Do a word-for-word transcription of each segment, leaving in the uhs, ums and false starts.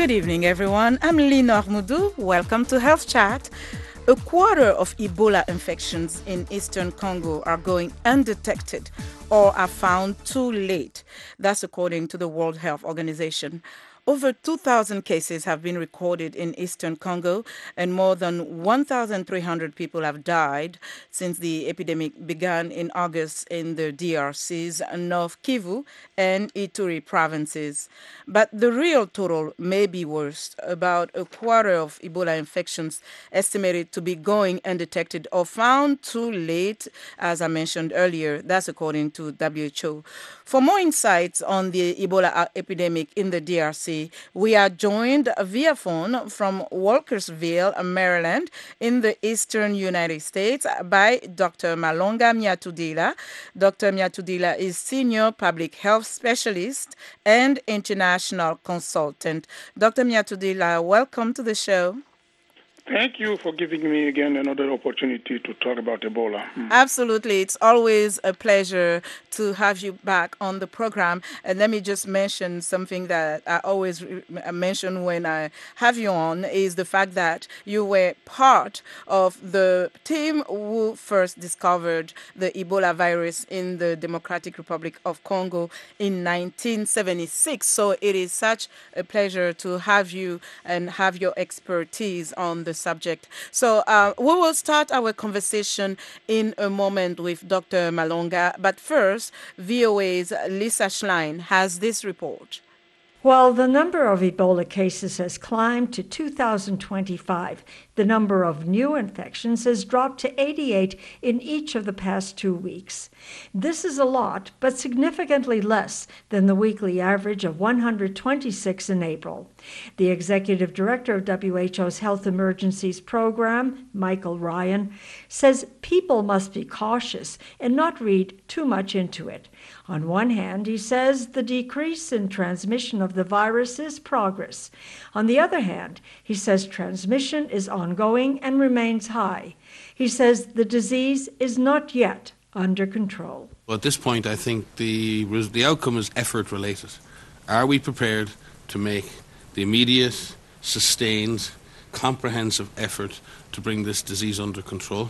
Good evening, everyone. I'm Linor Moudou. Welcome to Health Chat. A quarter of Ebola infections in eastern Congo are going undetected or are found too late. That's according to the World Health Organization. Over two thousand cases have been recorded in eastern Congo, and more than one thousand three hundred people have died since the epidemic began in August in the D R C's North Kivu and Ituri provinces. But the real total may be worse. About a quarter of Ebola infections estimated to be going undetected or found too late, as I mentioned earlier. That's according to W H O. For more insights on the Ebola epidemic in the D R C, we are joined via phone from Walkersville, Maryland, in the eastern United States by Doctor Malonga Miatudila. Doctor Miatudila is Senior Public Health Specialist and International Consultant. Doctor Miatudila, welcome to the show. Thank you for giving me again another opportunity to talk about Ebola. Mm. Absolutely. It's always a pleasure to have you back on the program. And let me just mention something that I always mention when I have you on is the fact that you were part of the team who first discovered the Ebola virus in the Democratic Republic of Congo in nineteen seventy-six. So it is such a pleasure to have you and have your expertise on the subject. So uh, we will start our conversation in a moment with Doctor Malonga. But first, V O A's Lisa Schlein has this report. While the number of Ebola cases has climbed to two thousand twenty-five, the number of new infections has dropped to eighty-eight in each of the past two weeks. This is a lot, but significantly less than the weekly average of one hundred twenty-six in April. The executive director of W H O's Health Emergencies Program, Michael Ryan, says people must be cautious and not read too much into it. On one hand, he says the decrease in transmission of the virus is progress. On the other hand, he says transmission is ongoing and remains high. He says the disease is not yet under control. Well, at this point, I think the the outcome is effort related. Are we prepared to make the immediate, sustained, comprehensive effort to bring this disease under control?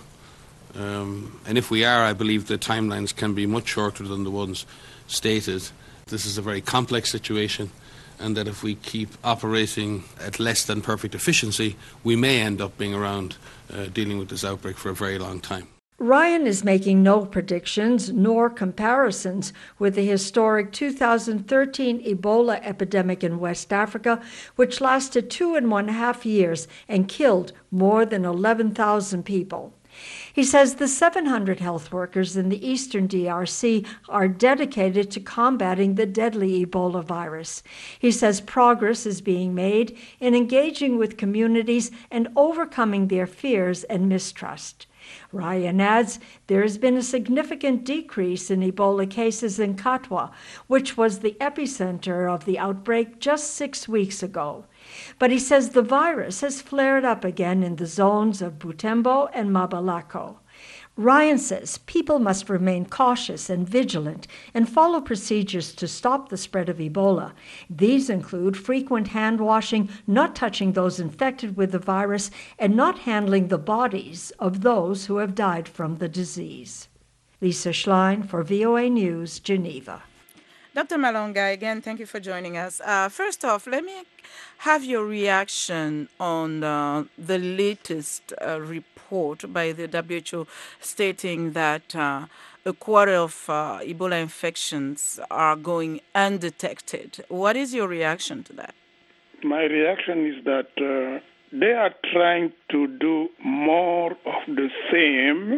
Um, and if we are, I believe the timelines can be much shorter than the ones stated. This is a very complex situation, and that if we keep operating at less than perfect efficiency, we may end up being around uh, dealing with this outbreak for a very long time. Ryan is making no predictions nor comparisons with the historic two thousand thirteen Ebola epidemic in West Africa, which lasted two and one half years and killed more than eleven thousand people. He says the seven hundred health workers in the eastern D R C are dedicated to combating the deadly Ebola virus. He says progress is being made in engaging with communities and overcoming their fears and mistrust. Ryan adds there has been a significant decrease in Ebola cases in Katwa, which was the epicenter of the outbreak just six weeks ago. But he says the virus has flared up again in the zones of Butembo and Mabalako. Ryan says people must remain cautious and vigilant and follow procedures to stop the spread of Ebola. These include frequent hand washing, not touching those infected with the virus, and not handling the bodies of those who have died from the disease. Lisa Schlein for V O A News, Geneva. Doctor Malonga, again, thank you for joining us. Uh, first off, let me have your reaction on uh, the latest uh, report by the W H O stating that uh, a quarter of uh, Ebola infections are going undetected. What is your reaction to that? My reaction is that uh, they are trying to do more of the same,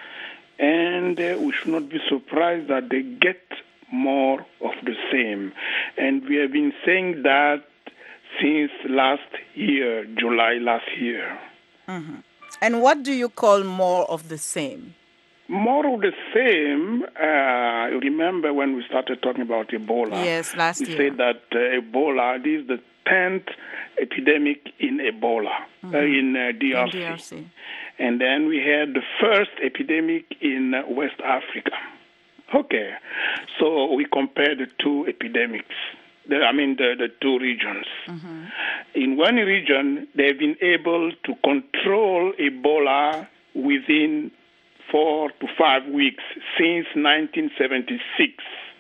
and uh, we should not be surprised that they get more of the same. And we have been saying that since last year, July last year. Mm-hmm. And what do you call more of the same? More of the same, uh, you remember when we started talking about Ebola? Yes, last we year. We said that uh, Ebola, this is the tenth epidemic in Ebola, mm-hmm. uh, in uh, D R C. In D R C. And then we had the first epidemic in uh, West Africa. Okay, so we compare the two epidemics, the, I mean the, the two regions. Mm-hmm. in one region, they've been able to control Ebola within four to five weeks since nineteen seventy-six,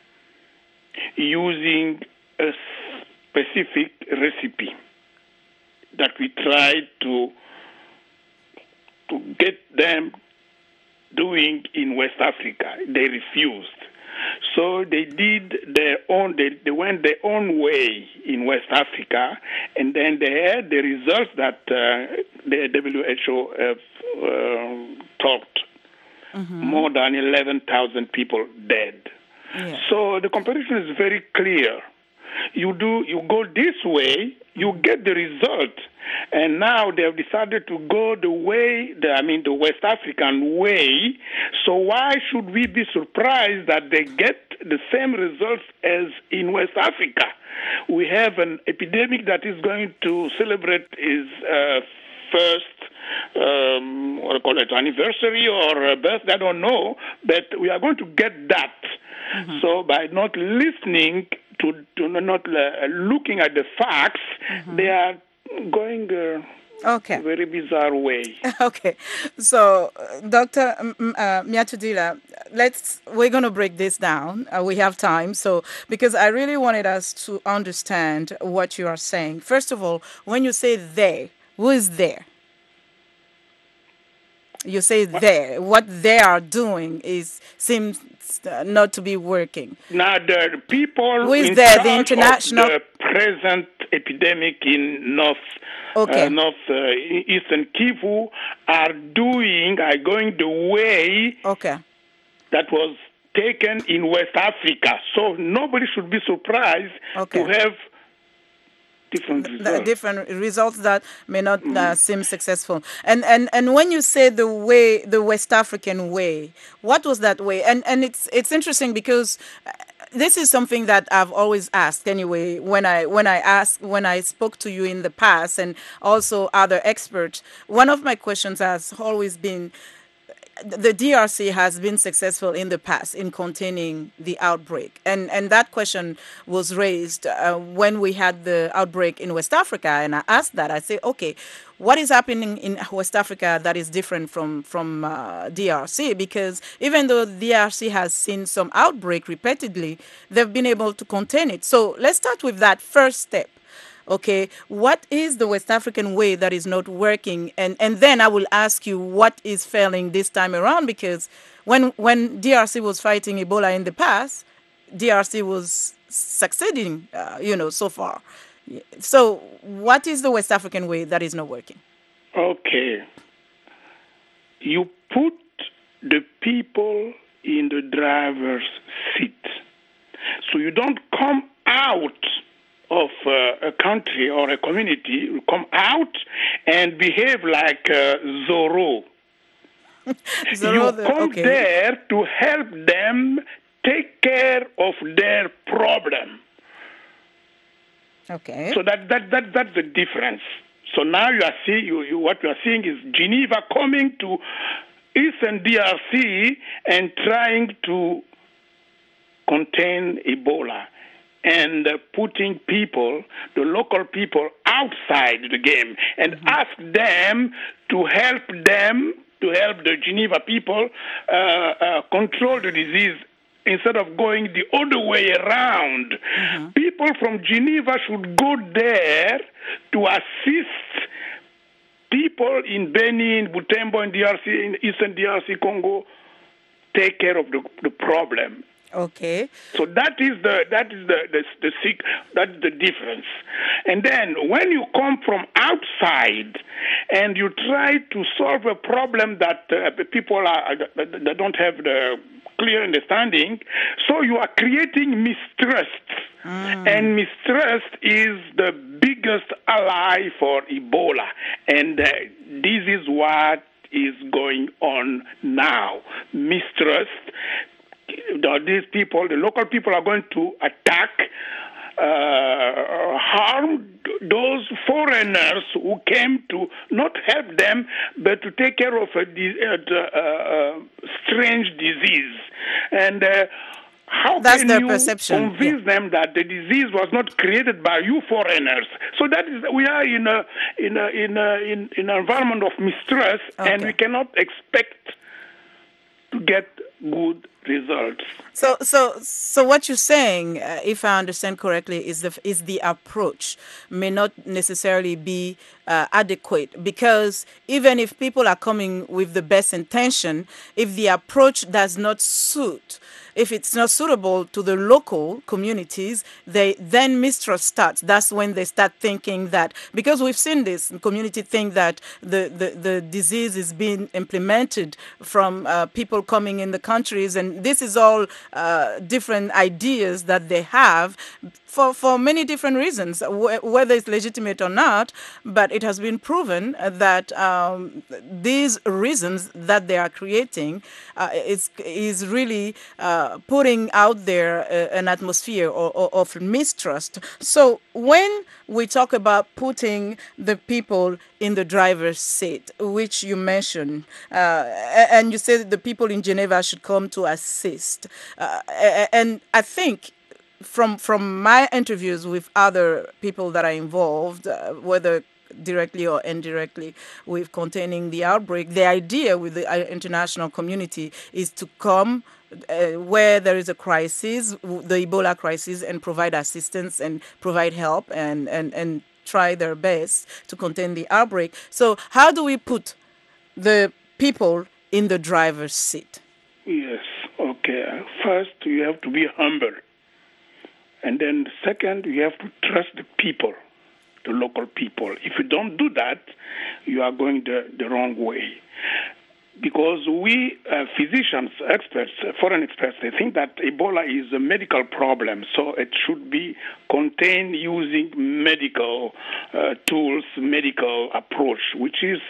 using a specific recipe that we tried to to get them doing in West Africa. They refused. So they did their own, they, they went their own way in West Africa, and then they had the results that uh, the W H O have uh, talked. Mm-hmm. More than eleven thousand people dead. Yeah. So the comparison is very clear. You do, you go this way, you get the result. And now they have decided to go the way, the, I mean, the West African way. So why should we be surprised that they get the same results as in West Africa? We have an epidemic that is going to celebrate its uh, first, um, what do you call it, anniversary or birthday, I don't know, but we are going to get that. Mm-hmm. So by not listening to, to not uh, looking at the facts, mm-hmm. they are going uh, okay. a very bizarre way. Okay. So, uh, Doctor Uh, Miatudila, let's, we're going to break this down. Uh, we have time. So, because I really wanted us to understand what you are saying. First of all, when you say they, who is there? You say what? They. What they are doing is seems not to be working. Now, the people who is in there? charge The international of the present epidemic in North, okay. uh, North uh, Eastern Kivu are doing, are going the way okay. that was taken in West Africa. So nobody should be surprised okay. to have different results. The different results that may not mm-hmm. uh, seem successful. And, and and when you say the way, the West African way, what was that way? And and it's it's interesting because this is something that I've always asked anyway. When I when I asked when I spoke to you in the past, and also other experts, one of my questions has always been, the D R C has been successful in the past in containing the outbreak. And and that question was raised uh, when we had the outbreak in West Africa. And I asked that. I said, okay, what is happening in West Africa that is different from, from uh, D R C? Because even though D R C has seen some outbreak repeatedly, they've been able to contain it. So let's start with that first step. Okay, what is the West African way that is not working? And and then I will ask you what is failing this time around, because when when D R C was fighting Ebola in the past, D R C was succeeding, uh, you know, so far. So what is the West African way that is not working? Okay. You put the people in the driver's seat. So you don't come out of uh, a country or a community, you come out and behave like uh, Zorro. Zorro you the, come okay. there to help them take care of their problem. Okay. So that, that, that that's the difference. So now you are seeing, you, you, what you are seeing is Geneva coming to Eastern D R C and trying to contain Ebola, and uh, putting people, the local people, outside the game, and mm-hmm. ask them to help them, to help the Geneva people uh, uh, control the disease instead of going the other way around. Mm-hmm. People from Geneva should go there to assist people in Beni, in Butembo, in D R C, in Eastern D R C Congo, take care of the, the problem. Okay. So that is the that is the the, the sick that's the difference. And then when you come from outside and you try to solve a problem that uh, people are that don't have the clear understanding, so you are creating mistrust. Mm. And mistrust is the biggest ally for Ebola. And uh, this is what is going on now. Mistrust. These people, the local people, are going to attack, uh, harm those foreigners who came to not help them, but to take care of a, a, a, a strange disease. And uh, How That's can their you perception. convince Yeah. them that the disease was not created by you foreigners? So that is, we are in a in a in a in, in an environment of mistrust, and Okay. we cannot expect to get good results. So, so, so, what you're saying, uh, if I understand correctly, is the is the approach may not necessarily be uh, adequate, because even if people are coming with the best intention, if the approach does not suit, if it's not suitable to the local communities, they then mistrust starts. That's when they start thinking that, because we've seen this community think that the, the, the disease is being implemented from uh, people coming in the countries, and this is all uh, different ideas that they have for, for many different reasons, wh- whether it's legitimate or not. But it has been proven that um, these reasons that they are creating uh, is, is really uh, putting out there uh, an atmosphere or, or, of mistrust. So when we talk about putting the people in the driver's seat, which you mentioned, uh, a- and you said the people in Geneva should come to assist, uh, a- a- and I think from from my interviews with other people that are involved, uh, whether directly or indirectly, with containing the outbreak, the idea with the uh, international community is to come uh, where there is a crisis, w- the Ebola crisis, and provide assistance and provide help and, and, and try their best to contain the outbreak. So how do we put the people in the driver's seat? Yes. Okay. First, you have to be humble, and then second, you have to trust the people, the local people. If you don't do that, you are going the, the wrong way. Because we, uh, physicians, experts, uh, foreign experts, they think that Ebola is a medical problem, so it should be contained using medical uh, tools, medical approach, which is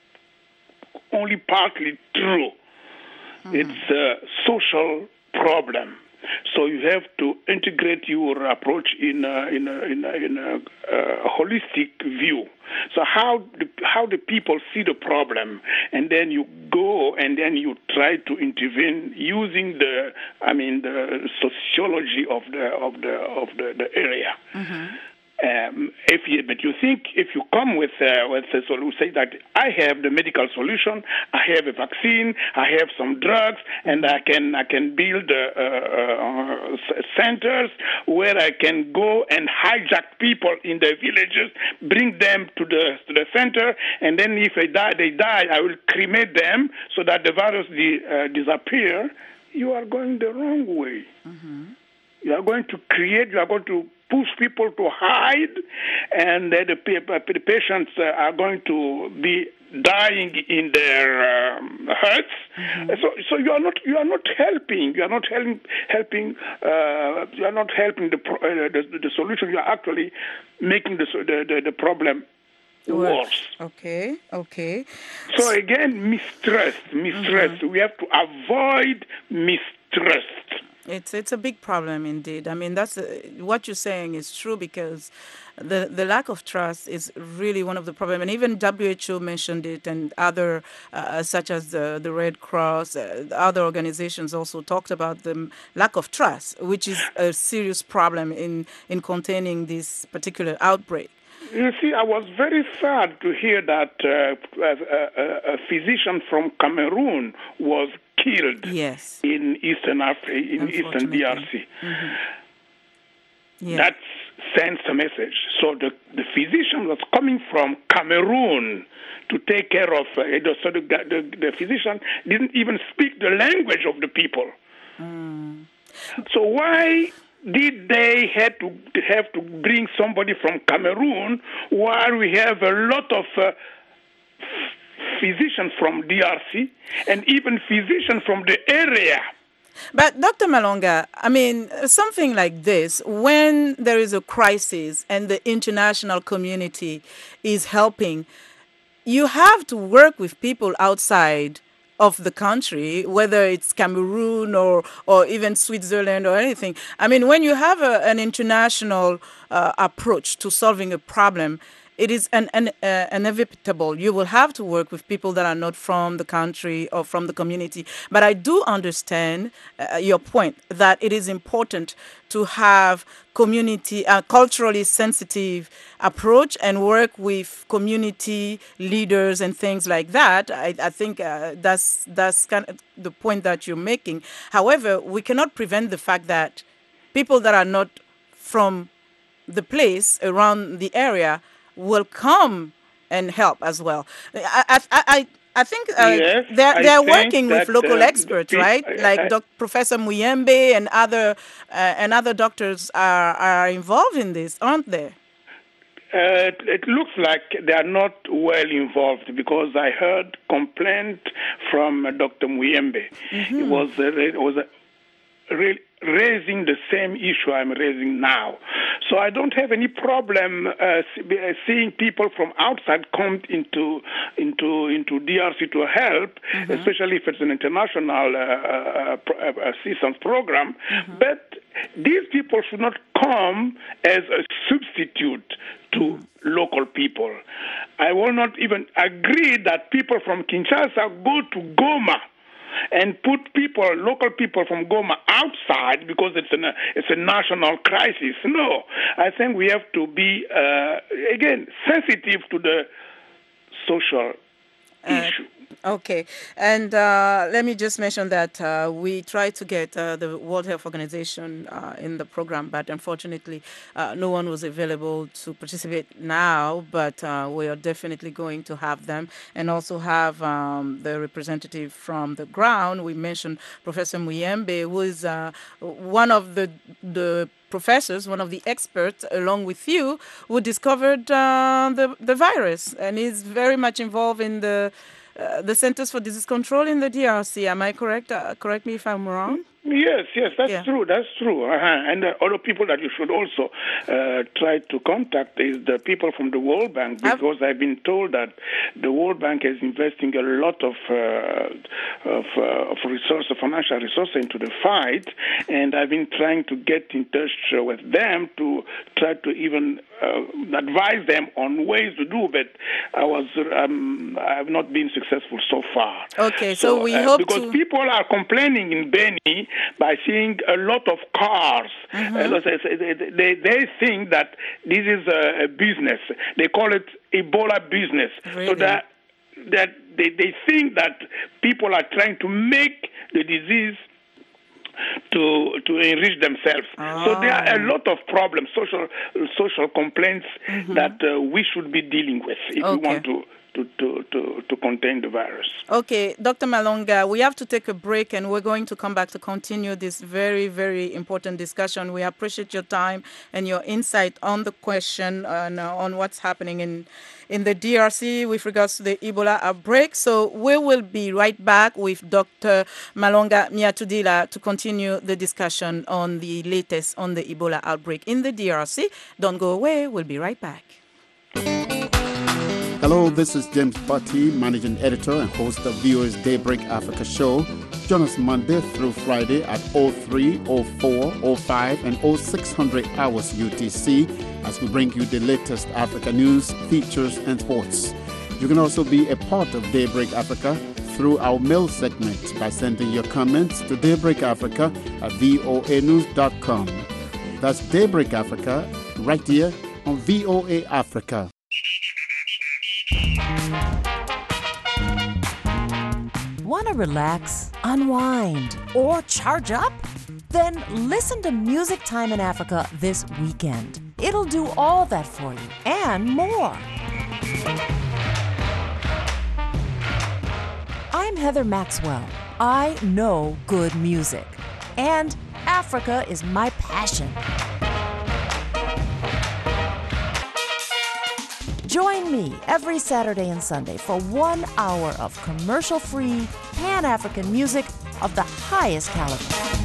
only partly true. Mm-hmm. It's a social problem. So you have to integrate your approach in a, in a, in a, in a, uh, holistic view. So how the, how the people see the problem, and then you go and then you try to intervene using the, I mean, the sociology of the of the of the, the area. Mm-hmm. Um, if you, but you think if you come with uh, with a solution, say that I have the medical solution, I have a vaccine, I have some drugs, and I can I can build uh, uh, centers where I can go and hijack people in the villages, bring them to the to the center, and then if they die, they die. I will cremate them so that the virus di- uh, disappear. You are going the wrong way. Mm-hmm. You are going to create. You are going to push people to hide, and uh, the, the patients uh, are going to be dying in their um, huts. Mm-hmm. So, so you are not you are not helping. You are not helping helping. Uh, you are not helping the, uh, the the solution. You are actually making the the the, the problem worse. Okay. Okay. So again, mistrust, mistrust. Mm-hmm. We have to avoid mistrust. It's it's a big problem indeed. I mean, that's a, what you're saying is true, because the the lack of trust is really one of the problems. And even W H O mentioned it, and other uh, such as the the Red Cross, uh, other organizations also talked about the lack of trust, which is a serious problem in in containing this particular outbreak. You see, I was very sad to hear that uh, a, a, a physician from Cameroon was killed yes. in Eastern Africa, in Eastern D R C. Mm-hmm. Yeah. That sends a message. So the, the physician was coming from Cameroon to take care of, uh, so the, the, the physician didn't even speak the language of the people. Mm. So why did they had to have to bring somebody from Cameroon while we have a lot of uh, physicians from D R C and even physicians from the area? But Doctor Malonga, I mean, something like this, when there is a crisis and the international community is helping, you have to work with people outside of the country, whether it's Cameroon or, or even Switzerland or anything. I mean, when you have a, an international uh, approach to solving a problem, it is an, an, uh, inevitable. You will have to work with people that are not from the country or from the community. But I do understand uh, your point that it is important to have community, uh, culturally sensitive approach and work with community leaders and things like that. I, I think uh, that's that's kind of the point that you're making. However, we cannot prevent the fact that people that are not from the place around the area will come and help as well. I I I, I think uh, Yes, they're I they're think working with that, local uh, experts, pe- right? I- Like I- Doc Professor Muyembe and other uh, and other doctors are are involved in this, aren't they? Uh, it looks like they are not well involved because I heard complaint from uh, Doctor Muyembe. It was uh, it was uh, really raising the same issue I'm raising now. So I don't have any problem uh, seeing people from outside come into into into D R C to help, mm-hmm. especially if it's an international uh, uh, assistance program. Mm-hmm. But these people should not come as a substitute to mm-hmm. local people. I will not even agree that people from Kinshasa go to Goma and put people, local people from Goma outside because it's a, it's a national crisis. No, I think we have to be, uh, again, sensitive to the social uh, issue. Okay, and uh, let me just mention that uh, we tried to get uh, the World Health Organization uh, in the program, but unfortunately uh, no one was available to participate now, but uh, we are definitely going to have them and also have um, the representative from the ground. We mentioned Professor Muyembe, who is uh, one of the the professors, one of the experts, along with you, who discovered uh, the, the virus, and is very much involved in the Uh, the Centers for Disease Control in the D R C. Am I correct? Uh, correct me if I'm wrong. Yes, yes, that's yeah. true. That's true. Uh-huh. And uh, other people that you should also uh, try to contact is the people from the World Bank, because I've, I've been told that the World Bank is investing a lot of uh, of, uh, of resources, financial resources into the fight, and I've been trying to get in touch with them to try to even uh, advise them on ways to do. But I was um, I have not been successful so far. Okay, so, so we uh, hope because to... people are complaining in Beni by seeing a lot of cars. Mm-hmm. Uh, they, they think that this is a, a business. They call it Ebola business. Really? So that, that they, they think that people are trying to make the disease to to enrich themselves. Oh. So there are a lot of problems, social social complaints mm-hmm. that uh, we should be dealing with if okay. we want to To, to, to, to contain the virus. Okay, Doctor Malonga, we have to take a break and we're going to come back to continue this very, very important discussion. We appreciate your time and your insight on the question and uh, on what's happening in, in the D R C with regards to the Ebola outbreak. So we will be right back with Doctor Malonga Miatudila to continue the discussion on the latest on the Ebola outbreak in the D R C. Don't go away. We'll be right back. Hello, this is James Butty, Managing Editor and host of V O A's Daybreak Africa show. Join us Monday through Friday at oh three, oh four, oh five, and oh six hundred hours U T C as we bring you the latest Africa news, features, and sports. You can also be a part of Daybreak Africa through our mail segment by sending your comments to daybreakafrica at voa news dot com. That's Daybreak Africa right here on V O A Africa. Want to relax, unwind, or charge up? Then listen to Music Time in Africa this weekend. It'll do all that for you and more. I'm Heather Maxwell. I know good music, and Africa is my passion. Join me every Saturday and Sunday for one hour of commercial-free, Pan-African music of the highest caliber.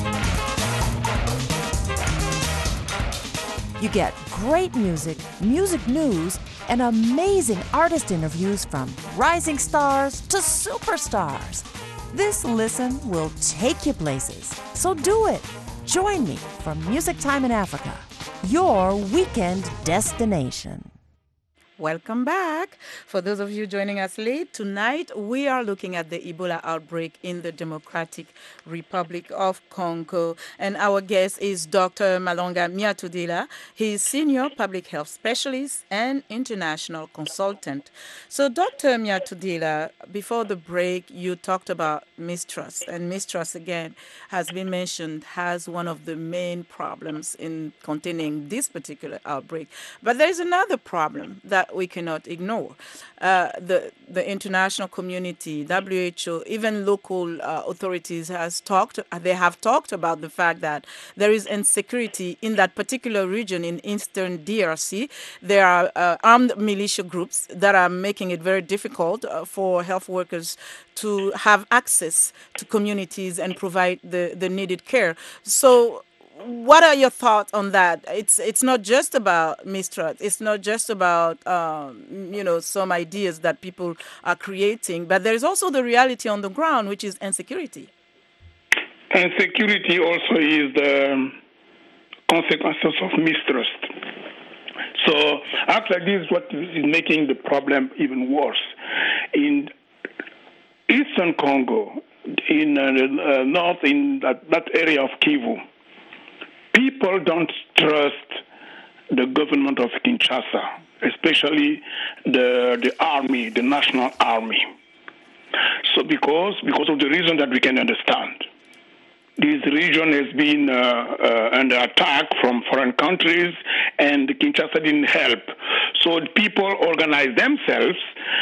You get great music, music news, and amazing artist interviews from rising stars to superstars. This listen will take you places, so do it. Join me for Music Time in Africa, your weekend destination. Welcome back. For those of you joining us late, tonight we are looking at the Ebola outbreak in the Democratic Republic of Congo. And our guest is Doctor Malonga Miatudila. He is Senior Public Health Specialist and International Consultant. So, Doctor Miatudila, before the break, you talked about mistrust. And mistrust, again, has been mentioned as one of the main problems in containing this particular outbreak. But there is another problem that we cannot ignore. Uh, the the international community, W H O, even local uh, authorities has talked. They have talked about the fact that there is insecurity in that particular region in eastern D R C. There are uh, armed militia groups that are making it very difficult uh, for health workers to have access to communities and provide the, the needed care. So what are your thoughts on that? It's it's not just about mistrust. It's not just about um, you know some ideas that people are creating, but there is also the reality on the ground, which is insecurity. And security also is the consequences of mistrust. So actually, this is what is making the problem even worse. In eastern Congo, in uh, uh, north, in that, that area of Kivu, people don't trust the government of Kinshasa, especially the the army, the national army. So because because of the reason that we can understand, this region has been uh, uh, under attack from foreign countries, and Kinshasa didn't help. So people organize themselves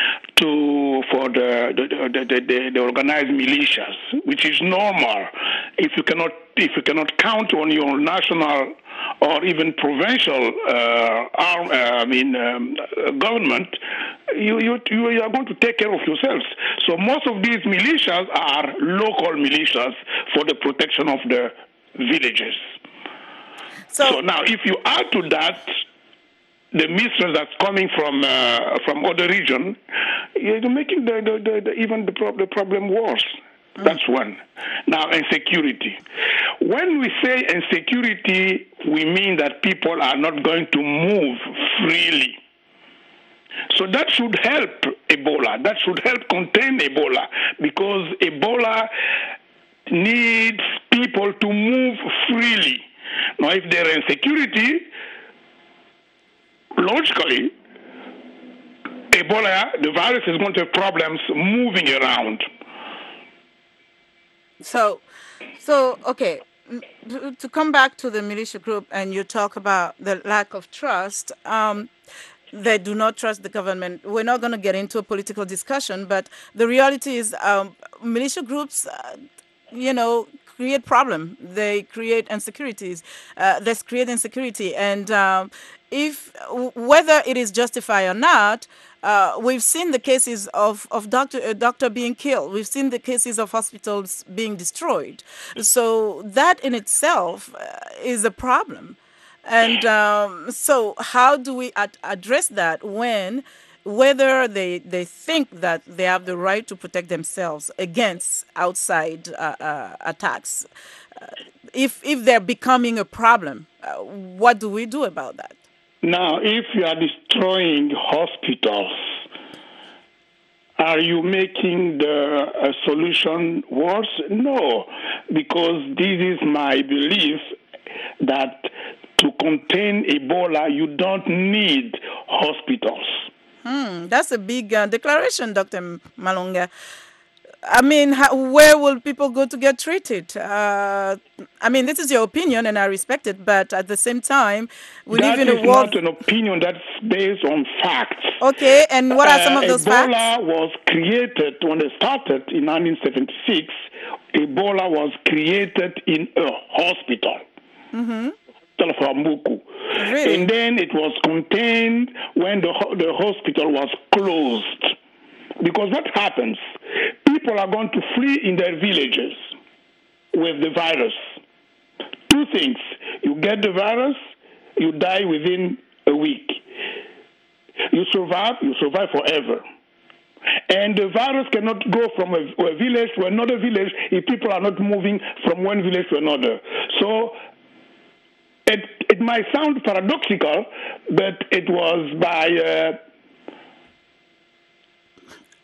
to for the the, the, the, the, the organized militias, which is normal. If you cannot if you cannot count on your national or even provincial uh, arm, uh, I mean um, government, you, you you are going to take care of yourselves. So most of these militias are local militias for the protection of the villages. So, so now, if you add to that the mistrust that's coming from uh, from other region, you're making the, the, the, the even the, pro- the problem worse. Mm. That's one. Now, insecurity. When we say insecurity, we mean that people are not going to move freely. So that should help Ebola. That should help contain Ebola, because Ebola needs people to move freely. Now, if there is insecurity, logically, Ebola, the virus is going to have problems moving around. So, so okay, to come back to the militia group, and you talk about the lack of trust. Um, they do not trust the government. We're not going to get into a political discussion, but the reality is um, militia groups, uh, you know, create problem. They create insecurities. Uh, they create insecurity. And um, if whether it is justified or not, uh, we've seen the cases of, of doctor, a doctor being killed. We've seen the cases of hospitals being destroyed. So that in itself uh, is a problem. And um, so how do we ad- address that when, whether they, they think that they have the right to protect themselves against outside uh, uh, attacks, uh, if, if they're becoming a problem, uh, what do we do about that? Now, if you are destroying hospitals, are you making the uh, solution worse? No, because this is my belief that to contain Ebola, you don't need hospitals. Hmm, that's a big uh, declaration, Doctor Malonga. I mean, how, where will people go to get treated? Uh, I mean, this is your opinion, and I respect it. But at the same time, we that live in a is world. Not an opinion. That's based on facts. Okay, and what are some uh, of those Ebola facts? was created when it started in nineteen seventy-six. Ebola was created in a hospital. Mm-hmm. Really? And then it was contained when the the hospital was closed. Because what happens? People are going to flee in their villages with the virus. Two things. You get the virus, you die within a week. You survive, you survive forever. And the virus cannot go from a, a village to another village if people are not moving from one village to another. So it, it might sound paradoxical, but it was by uh,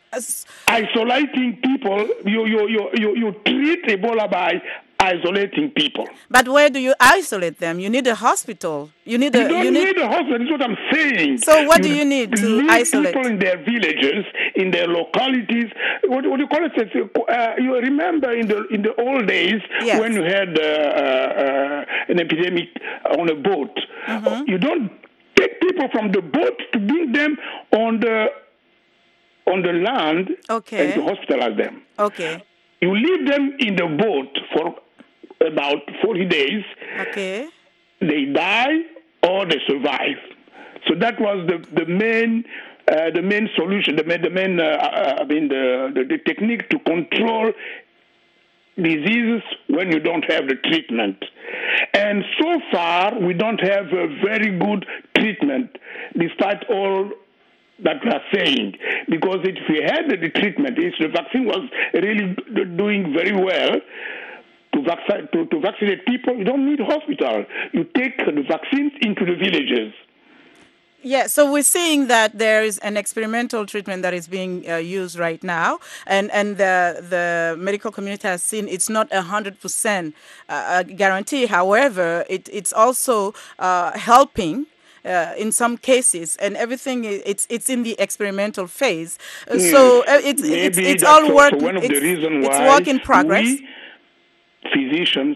As- Isolating people, you, you, you, you, you treat Ebola by isolating people. But where do you isolate them? You need a hospital. You need You a don't you need. need a hospital, is what I'm saying. So what do you need to leave isolate? people in their villages, in their localities. What, what do you call it? Uh, you remember in the in the old days Yes. when you had uh, uh, an epidemic on a boat. Mm-hmm. You don't take people from the boat to bring them on the on the land Okay. and to hospitalize them. Okay. You leave them in the boat for about forty days. Okay. They die or they survive. So that was the the main uh, the main solution, the main the main uh, uh, I mean the, the the technique to control diseases when you don't have the treatment. And so far we don't have a very good treatment, despite all that we are saying, because if we had the treatment, if the vaccine was really doing very well to, vac- to, to vaccinate people, you don't need hospital. You take the vaccines into the villages. Yeah, so we're seeing that there is an experimental treatment that is being uh, used right now, and and the the medical community has seen it's not a hundred percent guarantee. However, it it's also uh, helping. Uh, in some cases, and everything i- it's it's in the experimental phase. Uh, so uh, it's it's Maybe it's that's all also work. one of it's, the reasons it's why work in progress. we physicians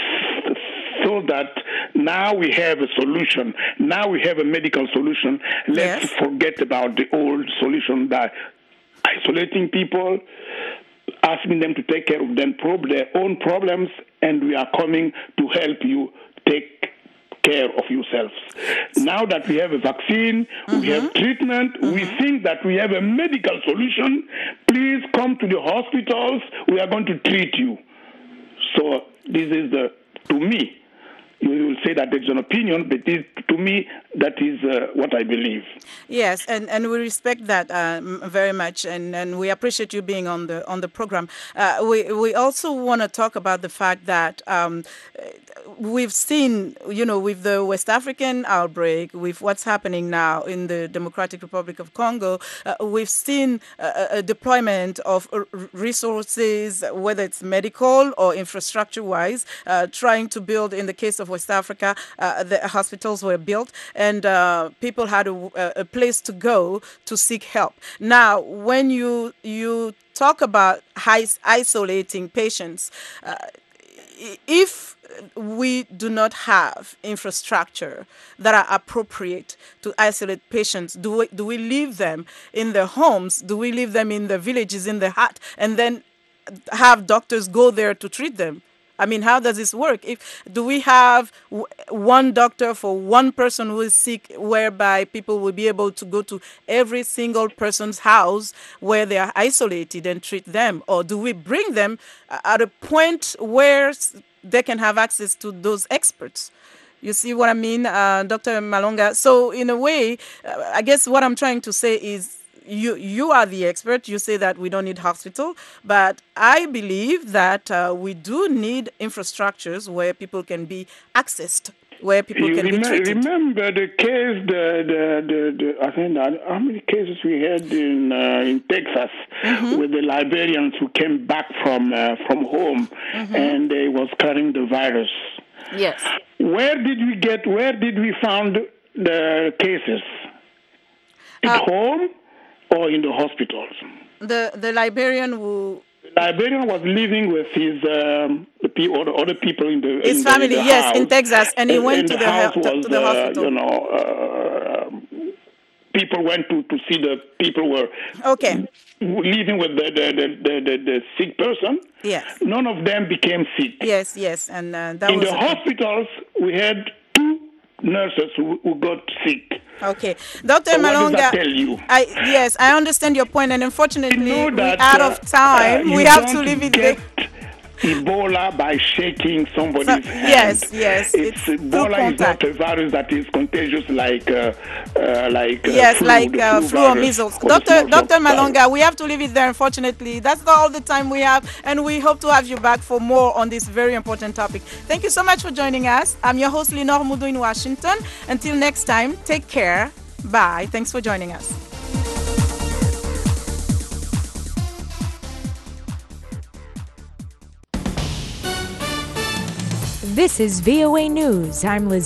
so that now we have a solution. Now we have a medical solution. Let's Yes. forget about the old solution by isolating people, asking them to take care of them, prob- their own problems, and we are coming to help you take care of yourselves. Now that we have a vaccine, Mm-hmm. we have treatment, we think that we have a medical solution. Please come to the hospitals. We are going to treat you. So this is the, to me, you will say that it's an opinion, but this, to me, that is uh, what I believe. Yes, and, and we respect that um, very much, and, and we appreciate you being on the on the program. Uh, we we also want to talk about the fact that um, we've seen, you know, with the West African outbreak, with what's happening now in the Democratic Republic of Congo, uh, we've seen a, a deployment of r- resources, whether it's medical or infrastructure-wise, uh, trying to build. In the case of West Africa, uh, the hospitals were built, and uh, people had a, a place to go to seek help. Now, when you you talk about his- isolating patients, uh, if we do not have infrastructure that are appropriate to isolate patients, do we, do we leave them in their homes? Do we leave them in the villages, in the hut, and then have doctors go there to treat them? I mean, how does this work? If do we have w- one doctor for one person who is sick, whereby people will be able to go to every single person's house where they are isolated and treat them, or do we bring them uh, at a point where s- they can have access to those experts? You see what I mean, uh, Doctor Malonga? So in a way, uh, I guess what I'm trying to say is you you are the expert. You say that we don't need hospital, but I believe that uh, we do need infrastructures where people can be accessed, where people You can be rem- treated. remember the case, the, the, the, the I think, uh, how many cases we had in uh, in Texas Mm-hmm. with the Liberians who came back from uh, from home Mm-hmm. and they was carrying the virus. Yes. Where did we get? Where did we found the cases? At Uh, home or in the hospitals? The the Liberian who The Liberian was living with his um, the pe- or the other people in the his in the, family, in the yes, house. in Texas, and he And- went and to the the house hel- was to the uh, hospital. you know uh, people went to, to see the people were Okay. living with the the, the, the, the the sick person. Yes. None of them became sick. Yes, yes, and uh, that In was the a- hospitals, we had two nurses who, who got sick. okay. Doctor So what does Malonga, that tell you? I yes, I understand your point, and unfortunately, You know we're that out uh, of time. uh, we you have to don't leave it get there. Ebola by shaking somebody's So- hand. yes, yes, it's through Ebola is contact. not a virus that is contagious like uh, uh, like uh, Yes, flu, like the uh, flu flu or virus measles. or the Doctor smallpox Doctor virus. Malonga, we have to leave it there. Unfortunately, that's all the time we have, and we hope to have you back for more on this very important topic. Thank you so much for joining us. I'm your host Lenore Mudu in Washington. Until next time, take care. Bye. Thanks for joining us. This is V O A News. I'm Liz.